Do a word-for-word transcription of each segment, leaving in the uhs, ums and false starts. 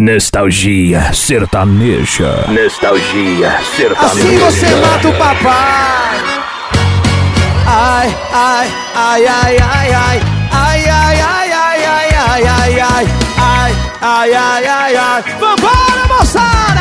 Nostalgia sertaneja. Nostalgia sertaneja. Assim você mata o papai. Ai, ai, ai, ai, ai, ai. Ai, ai, ai, ai, ai, ai, ai, ai. Ai, ai, ai, ai, ai. Vambora, moçada!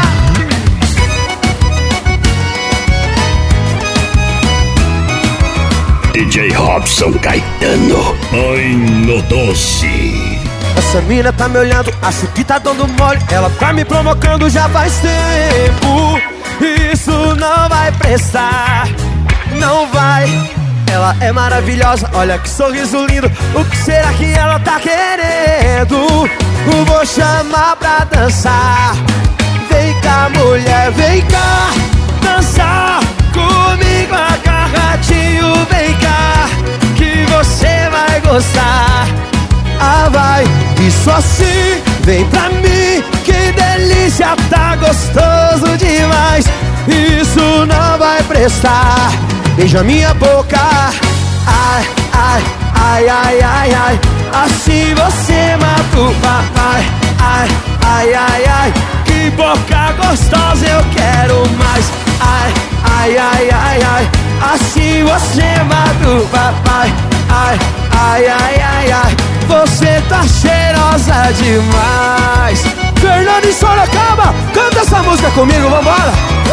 D J Robson Caetano. Ai, no doce. Essa mina tá me olhando, acho que tá dando mole. Ela tá me provocando já faz tempo. Isso não vai prestar, não vai. Ela é maravilhosa, olha que sorriso lindo. O que será que ela tá querendo? Vou chamar pra dançar. Vem cá, mulher, vem cá dançar comigo agarradinho. Vem cá, que você vai gostar. Ah, vai, isso assim, vem pra mim. Que delícia, tá gostoso demais. Isso não vai prestar. Beija minha boca. Ai, ai, ai, ai, ai, ai. Assim você mata o papai. Ai, ai, ai, ai. Que boca gostosa, eu quero mais. Ai, ai, ai, ai, ai. Assim você mata o papai. Ai, ai, ai, ai, ai. Você tá cheirosa demais. Fernando e Sorocaba, canta essa música comigo, vambora!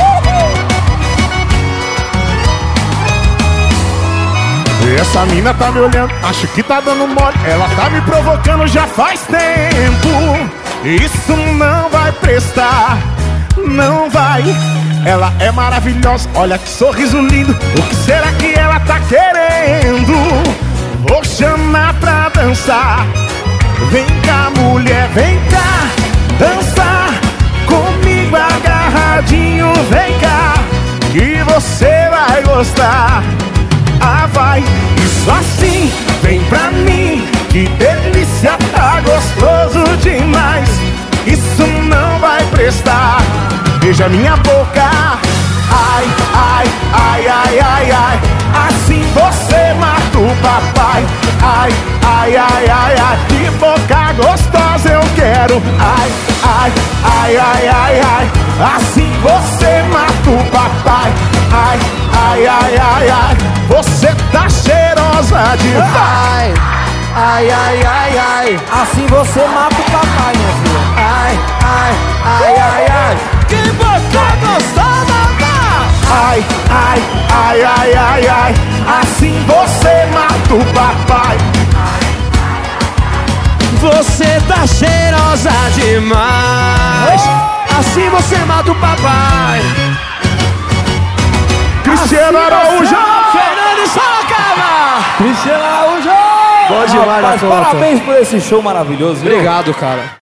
Essa mina tá me olhando, acho que tá dando mole. Ela tá me provocando já faz tempo. Isso não vai prestar, não vai. Ela é maravilhosa, olha que sorriso lindo. O que será que ela tá querendo? Vou chamar pra dançar. Vem cá, mulher, vem cá dançar comigo agarradinho. Vem cá, que você vai gostar. Ah, vai, isso assim, vem pra mim. Que delícia, tá gostoso demais. Isso não vai prestar. Beija minha boca. Ai, ai, ai, ai, ai, ai. Assim você mata o papai. Ai, ai, ai, ai, ai. Que boca gostosa eu quero. Ai, ai, ai, ai, ai, ai. Assim você mata o papai. Ai, ai, ai, ai, ai. Você tá cheirosa demais. Ai, ai, ai, ai. Assim você mata o papai, minha filha. Ai, ai, ai, ai, ai. Que boca gostosa, vá! Ai, ai, ai, ai, ai, ai. Assim você mata o papai. Você tá cheirosa demais. Assim você mata o papai. Cristiano Araújo. Fernando e Sorocaba. Cristiano Araújo! Bom demais, Rapaz, na conta. parabéns por esse show maravilhoso, viu? Obrigado, cara.